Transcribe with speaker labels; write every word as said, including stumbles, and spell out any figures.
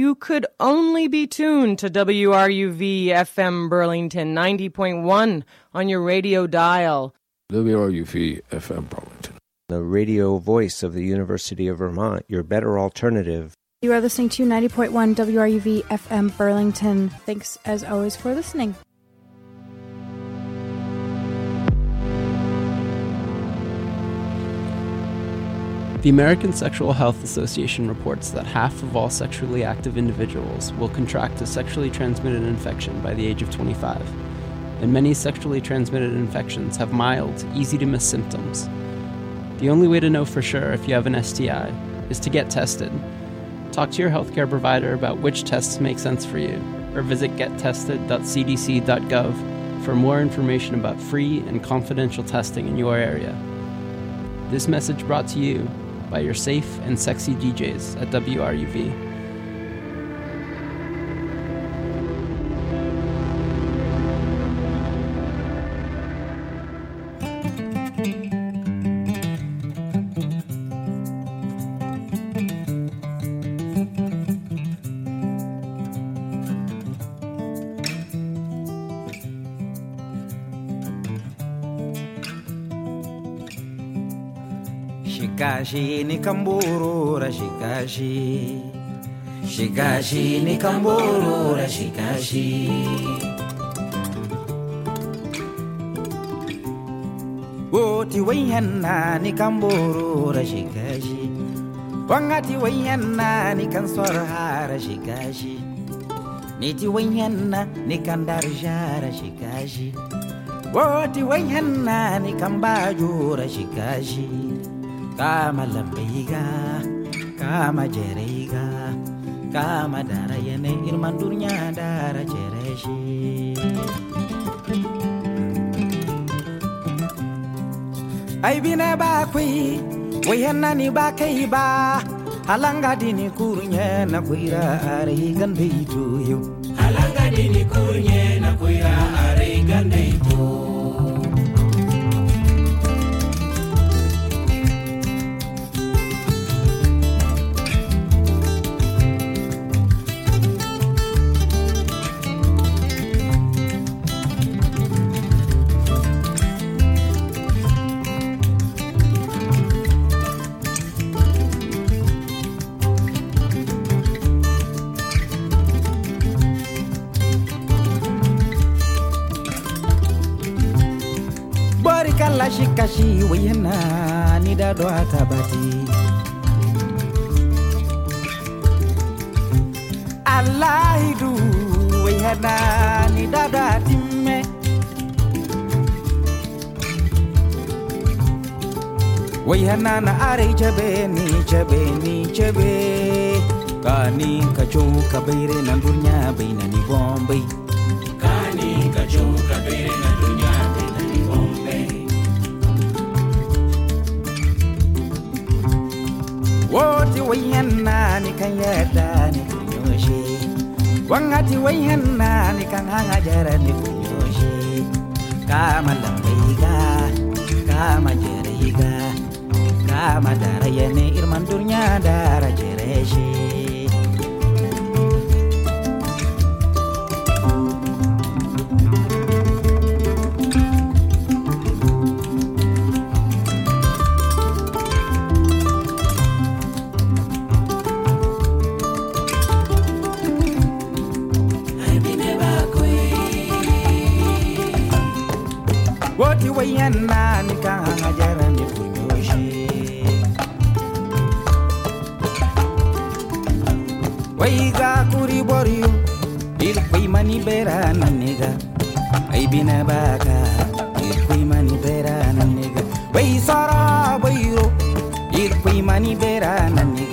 Speaker 1: you could only be tuned to W R U V F M Burlington ninety point one on your radio dial.
Speaker 2: W R U V F M Burlington,
Speaker 3: the radio voice of the University of Vermont, your better alternative.
Speaker 4: You are listening to ninety point one W R U V F M Burlington. Thanks, as always, for listening.
Speaker 5: The American Sexual Health Association reports that half of all sexually active individuals will contract a sexually transmitted infection by the age of twenty-five, and many sexually transmitted infections have mild, easy-to-miss symptoms. The only way to know for sure if you have an S T I is to get tested. Talk to your healthcare provider about which tests make sense for you, or visit get tested dot c d c dot gov for more information about free and confidential testing in your area. This message brought to you by your safe and sexy D Js at W R U V.
Speaker 6: Shikashi ni kamburura shikashi, shikashi ni kamburura shikashi. Woti wayana ni kamburura shikashi, wangati wayana ni kansorhara shikashi, niti wayana ni kandarjara shikashi, woti wayana ni kambajura shikashi. Kama lambiga, kama jerega, kama darayane irman dunya dara jereshi. Ay bine ba kui, wayana ni ba kai ba, halanga dini kurnya na kuira ari gandai tuyo. Halanga dini kurnya na kuira ari gandai tuyo. Kala shikashi wayana ni dado atabati Alaidu wayana ni dado atime Wayana na are chabe ni chabe ni chabe Kani kacho kabeire na dunya baina ni Bombay Kani kacho kabeire na dunya baina ni Bombay Woti wayana ni kanyata ni kunyoshi Wangati wayana ni kanhanga jara ni kunyoshi Kama lambaiga, kama jeriga Kama darayane irman dunya dara jereshi Woti wayana ni kanga jara ni kunyoshi Waiga kuri borio Ilkwi mani bera na nega Aibina baka Ilkwi mani bera na nega Wai sara bairo Ilkwi mani bera na nega